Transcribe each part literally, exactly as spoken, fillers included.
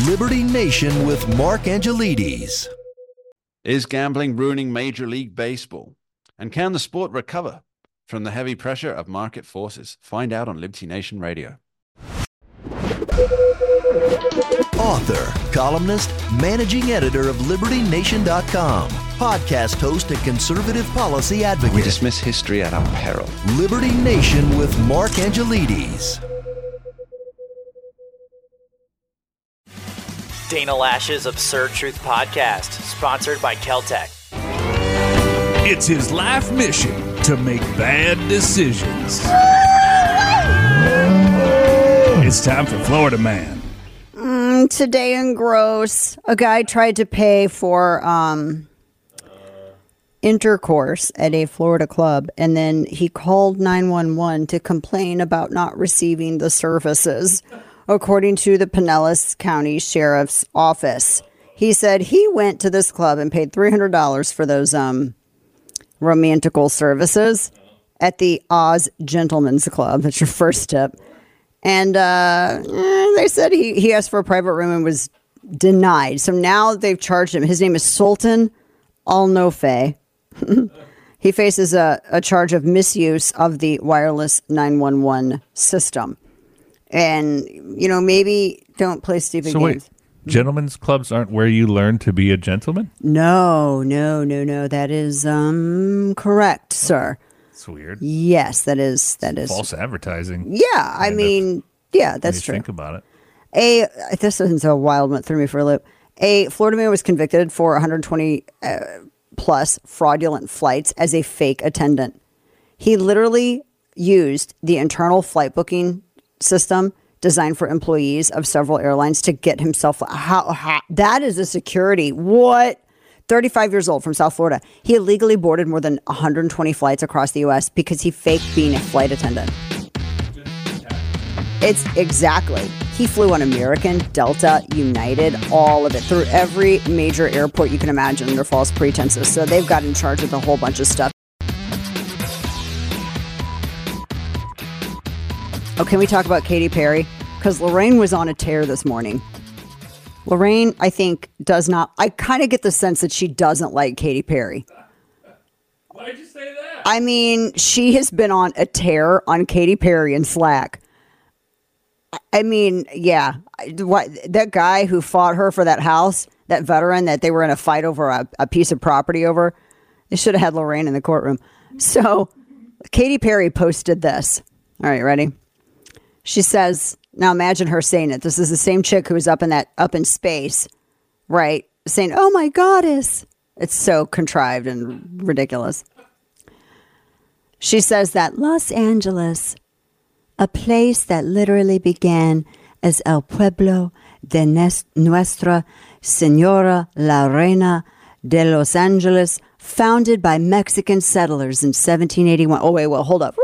Liberty Nation with Mark Angelides. Is gambling ruining Major League Baseball? And can the sport recover from the heavy pressure of market forces? Find out on Liberty Nation Radio. Author, columnist, managing editor of Liberty Nation dot com, podcast host and conservative policy advocate. We dismiss history at our peril. Liberty Nation with Mark Angelides. Dana Lash's Absurd Truth Podcast, sponsored by Keltec. It's his life mission to make bad decisions. It's time for Florida Man. Mm, today in Gross, a guy tried to pay for um, intercourse at a Florida club, and then he called nine one one to complain about not receiving the services. According to the Pinellas County Sheriff's Office, he said he went to this club and paid three hundred dollars for those um, romantical services at the Oz Gentlemen's Club. That's your first tip. And uh, they said he, he asked for a private room and was denied. So now they've charged him. His name is Sultan Al-Nofe. He faces a, a charge of misuse of the wireless nine one one system. And, you know, maybe don't play stupid so games. Wait, gentlemen's clubs aren't where you learn to be a gentleman? No, no, no, no. That is um correct, sir. It's weird. Yes, that is that is false advertising. Yeah, I mean, of, yeah, that's true. Think about it. A this isn't a wild one, threw me for a loop. A Florida man was convicted for one hundred twenty uh, plus fraudulent flights as a fake attendant. He literally used the internal flight booking system designed for employees of several airlines to get himself. How, how that is a security. What? thirty-five years old from South Florida. He illegally boarded more than one hundred twenty flights across the U S because he faked being a flight attendant. It's exactly. He flew on American, Delta, United, all of it, through every major airport you can imagine under false pretenses. So they've got in charge with a whole bunch of stuff. Oh, can we talk about Katy Perry? Because Lorraine was on a tear this morning. Lorraine, I think, does not... I kind of get the sense that she doesn't like Katy Perry. Why'd you say that? I mean, she has been on a tear on Katy Perry and Slack. I mean, yeah. What, that guy who fought her for that house, that veteran that they were in a fight over a, a piece of property over, they should have had Lorraine in the courtroom. So, Katy Perry posted this. All right, ready? She says, now imagine her saying it. This is the same chick who was up in that up in space, right? Saying, "Oh my goddess." It's so contrived and ridiculous. She says that Los Angeles, a place that literally began as El Pueblo de Nuestra Señora la Reina de Los Angeles, founded by Mexican settlers in seventeen eighty-one. Oh, wait, well, hold up.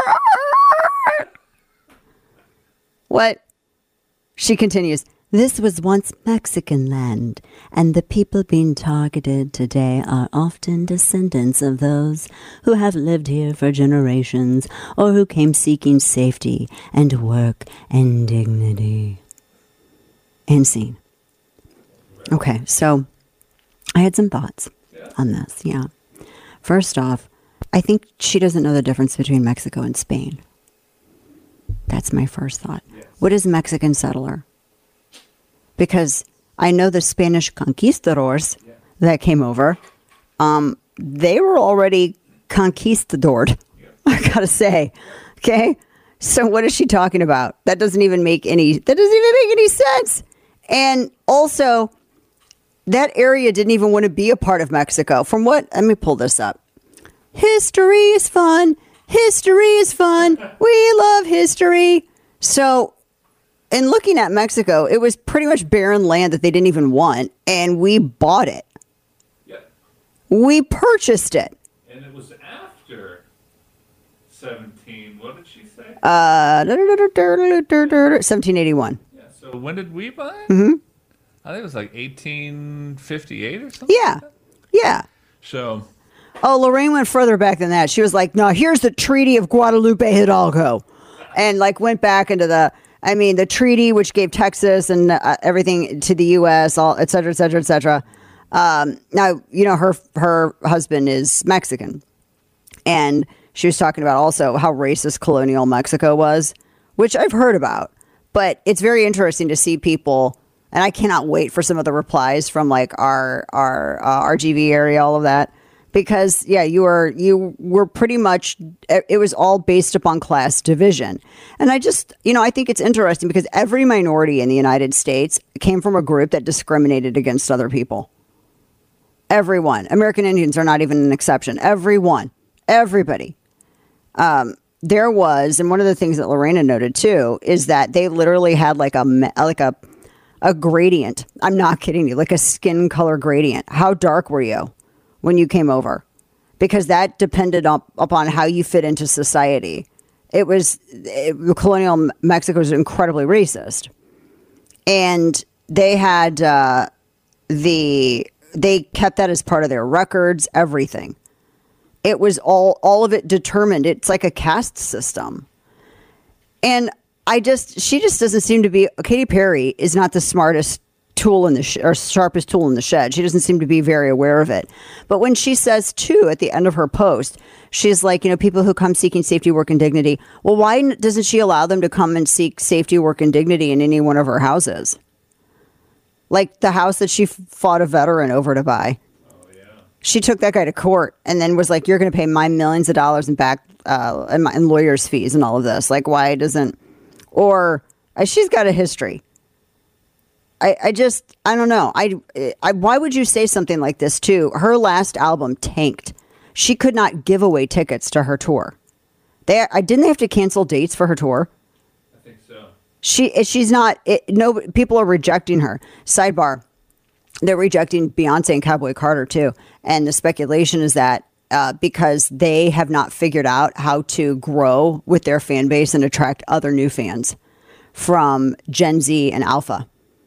What? She continues, this was once Mexican land, and the people being targeted today are often descendants of those who have lived here for generations or who came seeking safety and work and dignity. End scene. Okay, so I had some thoughts on this, yeah. First off, I think she doesn't know the difference between Mexico and Spain. That's my first thought. Yes. What is Mexican settler? Because I know the Spanish conquistadors yeah. that came over, um, they were already conquistadored, yeah. I gotta say. Okay? So what is she talking about? That doesn't even make any, that doesn't even make any sense. And also, that area didn't even want to be a part of Mexico. From what, let me pull this up. History is fun. History is fun. We love history. So, in looking at Mexico, it was pretty much barren land that they didn't even want, and we bought it. Yep. We purchased it. And it was after seventeen. What did she say? Uh, seventeen eighty-one. Yeah. So when did we buy it? Mm-hmm. I think it was like eighteen fifty-eight or something. Yeah. Like that. Yeah. So. Oh, Lorraine went further back than that. She was like, no, here's the Treaty of Guadalupe Hidalgo. And like went back into the, I mean, the treaty, which gave Texas and uh, everything to the U S, all et cetera, et cetera, et cetera. Um, now, you know, her her husband is Mexican. And she was talking about also how racist colonial Mexico was, which I've heard about. But it's very interesting to see people, and I cannot wait for some of the replies from like our our uh, R G V area, all of that. Because, yeah, you were you were pretty much, it was all based upon class division. And I just, you know, I think it's interesting because every minority in the United States came from a group that discriminated against other people. Everyone. American Indians are not even an exception. Everyone. Everybody. Um, there was, and one of the things that Lorena noted too, is that they literally had like a, like a, a gradient. I'm not kidding you. Like a skin color gradient. How dark were you when you came over? Because that depended up, upon how you fit into society. It was, it, colonial Mexico was incredibly racist. And they had uh, the, they kept that as part of their records, everything. It was all, all of it determined. It's like a caste system. And I just, she just doesn't seem to be, Katy Perry is not the smartest tool in the sh- or sharpest tool in the shed. She doesn't seem to be very aware of it. But when she says too at the end of her post, she's like, you know, people who come seeking safety, work, and dignity. Well, why doesn't she allow them to come and seek safety, work, and dignity in any one of her houses? Like the house that she fought a veteran over to buy. Oh, yeah. She took that guy to court and then was like, you're going to pay my millions of dollars in back uh, and, my, and lawyers' fees and all of this. Like, why doesn't, or uh, she's got a history. I, I just, I don't know. I, I, why would you say something like this too? Her last album tanked. She could not give away tickets to her tour. They, I didn't they have to cancel dates for her tour? I think so. She, she's not. It, no, people are rejecting her. Sidebar: they're rejecting Beyonce and Cowboy Carter too. And the speculation is that uh, because they have not figured out how to grow with their fan base and attract other new fans from Gen Z and Alpha.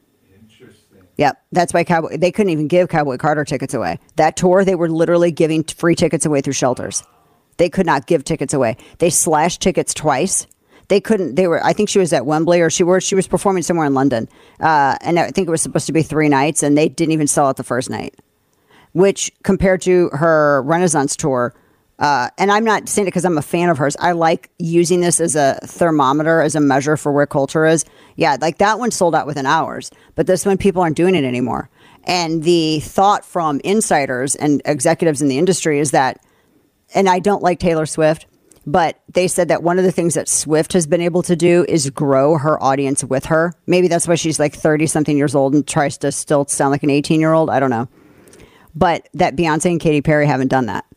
Yep, that's why Cowboy, they couldn't even give Cowboy Carter tickets away. That tour, they were literally giving free tickets away through shelters. They could not give tickets away. They slashed tickets twice. They couldn't, they were, I think she was at Wembley or she were, she was performing somewhere in London. Uh, and I think it was supposed to be three nights and they didn't even sell out the first night, which compared to her Renaissance tour, Uh, and I'm not saying it because I'm a fan of hers. I like using this as a thermometer, as a measure for where culture is. Yeah, like that one sold out within hours. But this one, people aren't doing it anymore. And the thought from insiders and executives in the industry is that, and I don't like Taylor Swift, but they said that one of the things that Swift has been able to do is grow her audience with her. Maybe that's why she's like thirty-something years old and tries to still sound like an eighteen-year-old. I don't know. But that Beyonce and Katy Perry haven't done that.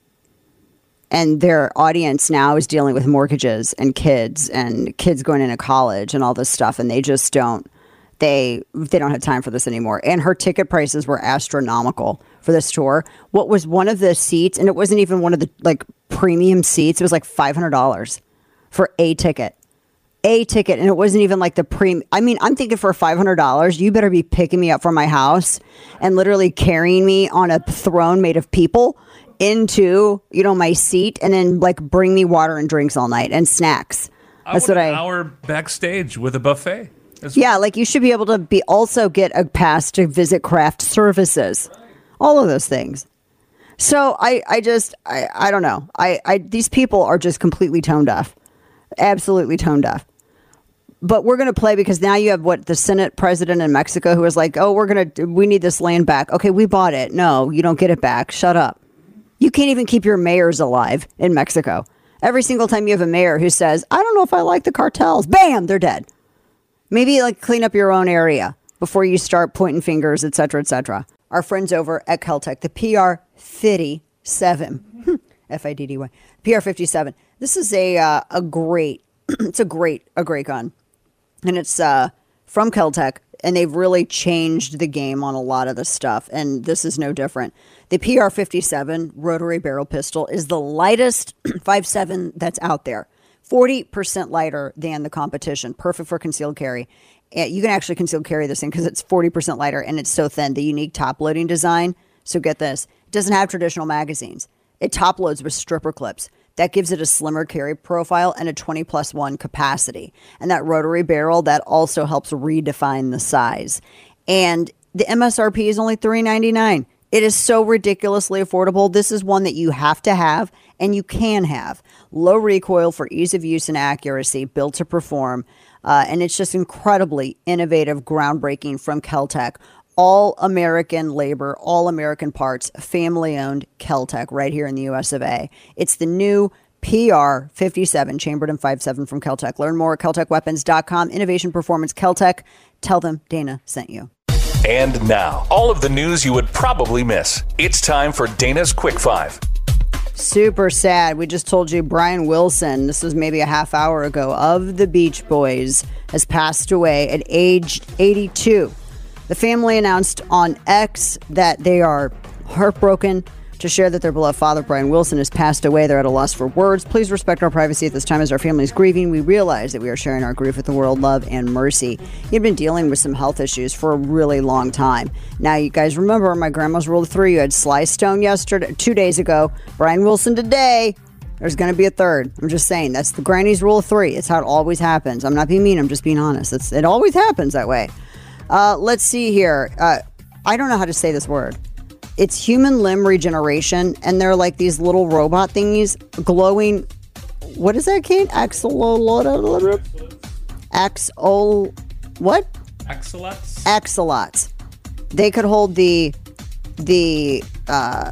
And their audience now is dealing with mortgages and kids and kids going into college and all this stuff. And they just don't, they, they don't have time for this anymore. And her ticket prices were astronomical for this tour. What was one of the seats, and it wasn't even one of the like premium seats. It was like five hundred dollars for a ticket, a ticket. And it wasn't even like the premium. I mean, I'm thinking for five hundred dollars, you better be picking me up from my house and literally carrying me on a throne made of people into, you know, my seat and then like bring me water and drinks all night and snacks. That's I what an I hour backstage with a buffet. That's yeah, like you should be able to be also get a pass to visit craft services. All of those things. So I, I just I, I don't know. I, I these people are just completely tone deaf. Absolutely tone deaf. But we're going to play because now you have what the Senate president in Mexico who is like, oh, we're going to we need this land back. Okay, we bought it. No, you don't get it back. Shut up. You can't even keep your mayors alive in Mexico. Every single time you have a mayor who says, I don't know if I like the cartels, bam, they're dead. Maybe like clean up your own area before you start pointing fingers, et cetera, et cetera. Our friends over at Keltec, the P R fifty-seven, F I D D Y, P R fifty-seven. This is a uh, a great, it's a great, a great gun. And it's uh, from Keltec. And they've really changed the game on a lot of the stuff. And this is no different. The P R fifty-seven rotary barrel pistol is the lightest five seven that's out there. forty percent lighter than the competition. Perfect for concealed carry. You can actually concealed carry this thing because it's forty percent lighter and it's so thin. The unique top loading design. So get this. It doesn't have traditional magazines. It top loads with stripper clips. That gives it a slimmer carry profile and a twenty plus one capacity. And that rotary barrel, that also helps redefine the size. And the M S R P is only three ninety-nine. It is so ridiculously affordable. This is one that you have to have and you can have. Low recoil for ease of use and accuracy, built to perform. Uh, and it's just incredibly innovative, groundbreaking from Keltec. All American labor, all American parts, family owned Keltec right here in the U S of A. It's the new P R fifty-seven, chambered in five seven from Keltec. Learn more at keltec weapons dot com. Innovation Performance Keltec. Tell them Dana sent you. And now, all of the news you would probably miss. It's time for Dana's Quick Five. Super sad. We just told you Brian Wilson, this was maybe a half hour ago, of the Beach Boys, has passed away at age eighty-two. The family announced on X that they are heartbroken to share that their beloved father, Brian Wilson, has passed away. They're at a loss for words. Please respect our privacy at this time as our family is grieving. We realize that we are sharing our grief with the world, love, and mercy. He had been dealing with some health issues for a really long time. Now, you guys remember my grandma's rule of three. You had Sly Stone yesterday, two days ago, Brian Wilson today. There's going to be a third. I'm just saying, that's the granny's rule of three. It's how it always happens. I'm not being mean. I'm just being honest. It's, it always happens that way. Uh, let's see here. Uh, I don't know how to say this word. It's human limb regeneration, and they're like these little robot thingies glowing. What is that, Kate? Axolotl? Axol. What? Axolots. Axolots. They could hold the the uh,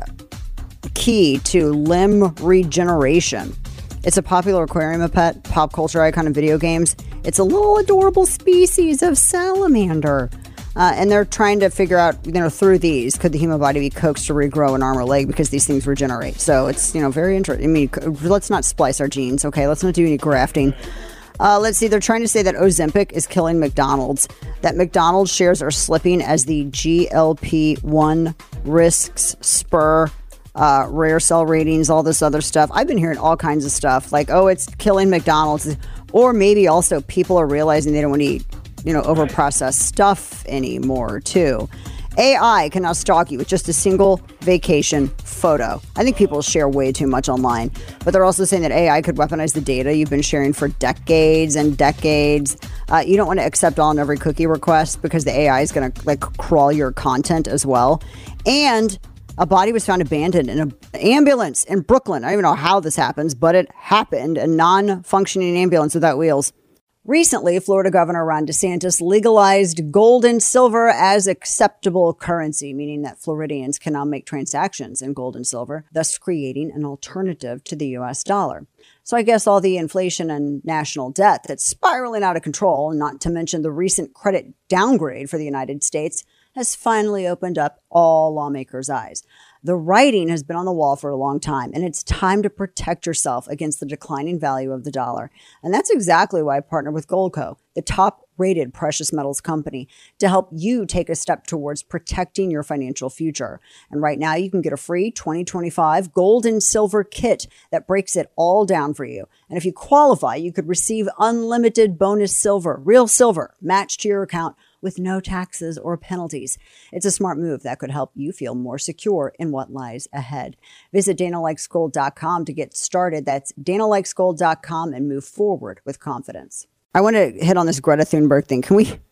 key to limb regeneration. It's a popular aquarium pet, pop culture icon in video games. It's a little adorable species of salamander. Uh, and they're trying to figure out, you know, through these, could the human body be coaxed to regrow an arm or leg because these things regenerate? So it's, you know, very interesting. I mean, let's not splice our genes, okay? Let's not do any grafting. Uh, let's see. They're trying to say that Ozempic is killing McDonald's, that McDonald's shares are slipping as the G L P one risks spur uh, rare cell ratings, all this other stuff. I've been hearing all kinds of stuff like, oh, it's killing McDonald's. Or maybe also people are realizing they don't want to eat, you know, overprocessed stuff anymore, too. A I can now stalk you with just a single vacation photo. I think people share way too much online, but they're also saying that A I could weaponize the data you've been sharing for decades and decades. Uh, you don't want to accept all and every cookie request because the A I is going to like crawl your content as well. And a body was found abandoned in an ambulance in Brooklyn. I don't even know how this happens, but it happened. A non-functioning ambulance without wheels. Recently, Florida Governor Ron DeSantis legalized gold and silver as acceptable currency, meaning that Floridians can now make transactions in gold and silver, thus creating an alternative to the U S dollar. So I guess all the inflation and national debt that's spiraling out of control, not to mention the recent credit downgrade for the United States, has finally opened up all lawmakers' eyes. The writing has been on the wall for a long time, and it's time to protect yourself against the declining value of the dollar. And that's exactly why I partnered with Goldco, the top-rated precious metals company, to help you take a step towards protecting your financial future. And right now, you can get a free twenty twenty-five gold and silver kit that breaks it all down for you. And if you qualify, you could receive unlimited bonus silver, real silver, matched to your account, with no taxes or penalties. It's a smart move that could help you feel more secure in what lies ahead. Visit Dana Likes Gold dot com to get started. That's Dana Likes Gold dot com and move forward with confidence. I want to hit on this Greta Thunberg thing. Can we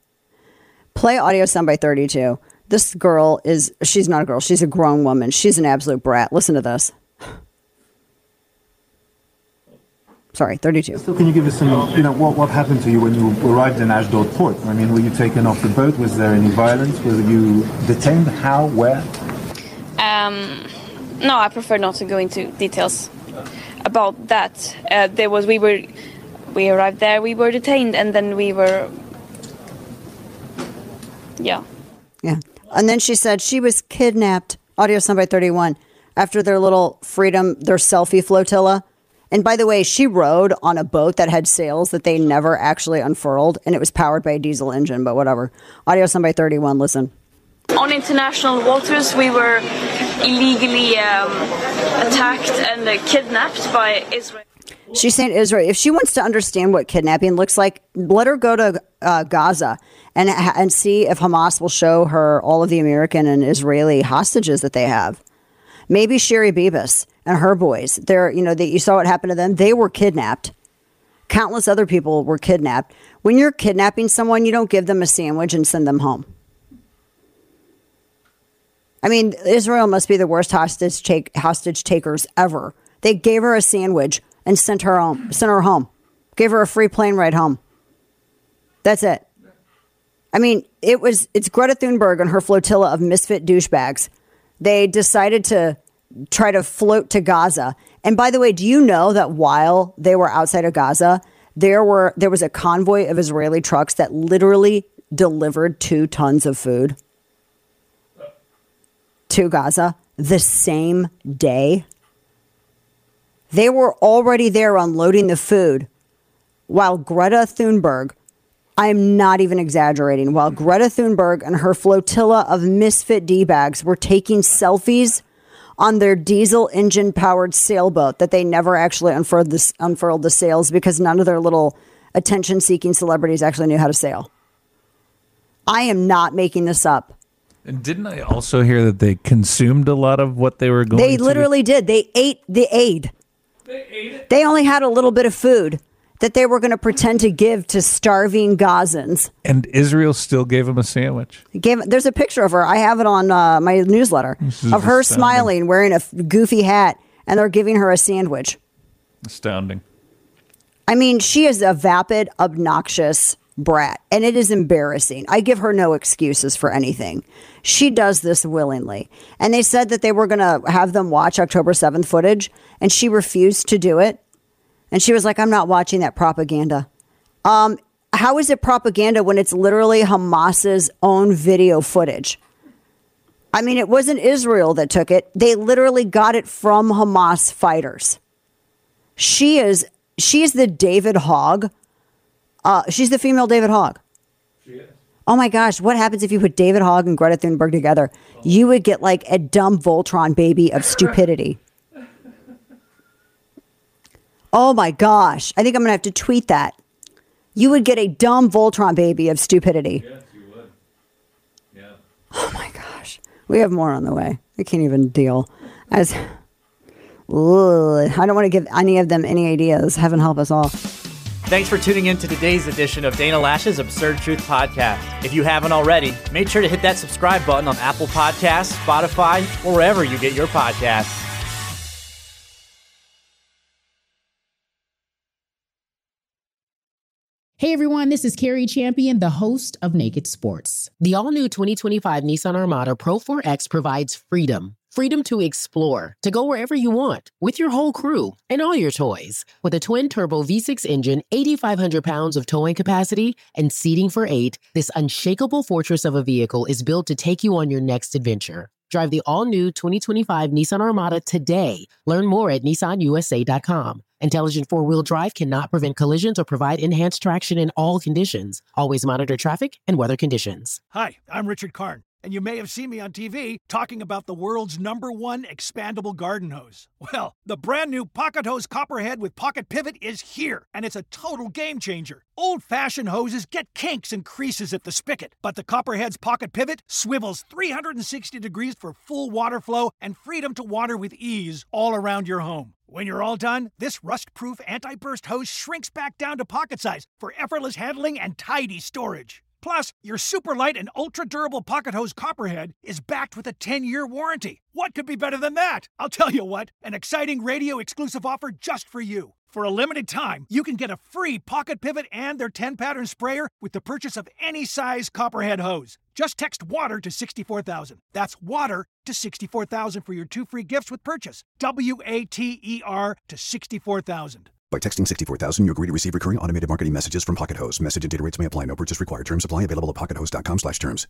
play audio sound by thirty-two? This girl is, she's not a girl. She's a grown woman. She's an absolute brat. Listen to this. Sorry, thirty-two. So can you give us some, you know, what, what happened to you when you arrived in Ashdod port? I mean, were you taken off the boat? Was there any violence? Were you detained? How? Where? Um, no, I prefer not to go into details about that. Uh, there was, we were, we arrived there, we were detained, and then we were, yeah. Yeah. And then she said she was kidnapped, audio sound by thirty-one, after their little freedom, their selfie flotilla. And by the way, she rode on a boat that had sails that they never actually unfurled, and it was powered by a diesel engine, but whatever. Audio sound by thirty-one, listen. On international waters, we were illegally um, attacked and uh, kidnapped by Israel. She's saying Israel. If she wants to understand what kidnapping looks like, let her go to uh, Gaza and and see if Hamas will show her all of the American and Israeli hostages that they have. Maybe Sherry Bibas. and her boys. They're, you know, that you saw what happened to them. They were kidnapped. Countless other people were kidnapped. When you're kidnapping someone, you don't give them a sandwich and send them home. I mean, Israel must be the worst hostage take, hostage takers ever. They gave her a sandwich and sent her home. Sent her home. Gave her a free plane ride home. That's it. I mean, it was. It's Greta Thunberg and her flotilla of misfit douchebags. They decided to try to float to Gaza. And by the way, do you know that while they were outside of Gaza, there were there was a convoy of Israeli trucks that literally delivered two tons of food to Gaza the same day? They were already there unloading the food while Greta Thunberg, I'm not even exaggerating, while Greta Thunberg and her flotilla of misfit D-bags were taking selfies on their diesel engine powered sailboat that they never actually unfurled the, unfurled the sails because none of their little attention seeking celebrities actually knew how to sail. I am not making this up. And didn't I also hear that they consumed a lot of what they were going They to? literally did. They ate the aid. They ate it. They only had a little bit of food that they were going to pretend to give to starving Gazans. And Israel still gave them a sandwich. Gave, there's a picture of her. I have it on uh, my newsletter of her astounding. smiling, wearing a f- goofy hat, and they're giving her a sandwich. Astounding. I mean, she is a vapid, obnoxious brat, and it is embarrassing. I give her no excuses for anything. She does this willingly. And they said that they were going to have them watch October seventh footage, and she refused to do it. And she was like, I'm not watching that propaganda. Um, how is it propaganda when it's literally Hamas's own video footage? I mean, it wasn't Israel that took it. They literally got it from Hamas fighters. She is, she is the David Hogg. Uh, she's the female David Hogg. She is. Oh my gosh, what happens if you put David Hogg and Greta Thunberg together? Oh. You would get like a dumb Voltron baby of stupidity. Oh my gosh, I think I'm going to have to tweet that. You would get a dumb Voltron baby of stupidity. Yes, you would. Yeah. Oh my gosh. We have more on the way. I can't even deal. As, ugh, I don't want to give any of them any ideas. Heaven help us all. Thanks for tuning in to today's edition of Dana Lash's Absurd Truth Podcast. If you haven't already, make sure to hit that subscribe button on Apple Podcasts, Spotify, or wherever you get your podcasts. Hey everyone, this is Carrie Champion, the host of Naked Sports. The all-new twenty twenty-five Nissan Armada Pro four X provides freedom. Freedom to explore, to go wherever you want, with your whole crew and all your toys. With a twin-turbo V six engine, eighty-five hundred pounds of towing capacity, and seating for eight, this unshakable fortress of a vehicle is built to take you on your next adventure. Drive the all-new twenty twenty-five Nissan Armada today. Learn more at Nissan U S A dot com. Intelligent four-wheel drive cannot prevent collisions or provide enhanced traction in all conditions. Always monitor traffic and weather conditions. Hi, I'm Richard Karn, and you may have seen me on T V talking about the world's number one expandable garden hose. Well, the brand new Pocket Hose Copperhead with Pocket Pivot is here, and it's a total game changer. Old-fashioned hoses get kinks and creases at the spigot, but the Copperhead's Pocket Pivot swivels three hundred sixty degrees for full water flow and freedom to water with ease all around your home. When you're all done, this rust-proof anti-burst hose shrinks back down to pocket size for effortless handling and tidy storage. Plus, your super light and ultra-durable Pocket Hose Copperhead is backed with a ten-year warranty. What could be better than that? I'll tell you what, an exciting radio-exclusive offer just for you. For a limited time, you can get a free Pocket Pivot and their ten-pattern sprayer with the purchase of any size Copperhead hose. Just text WATER to sixty-four thousand. That's WATER to sixty-four thousand for your two free gifts with purchase. W A T E R to sixty-four thousand. By texting sixty-four thousand, you agree to receive recurring automated marketing messages from Pocket Hose. Message and data rates may apply. No purchase required. Terms apply. Available at pocket hose dot com slash terms.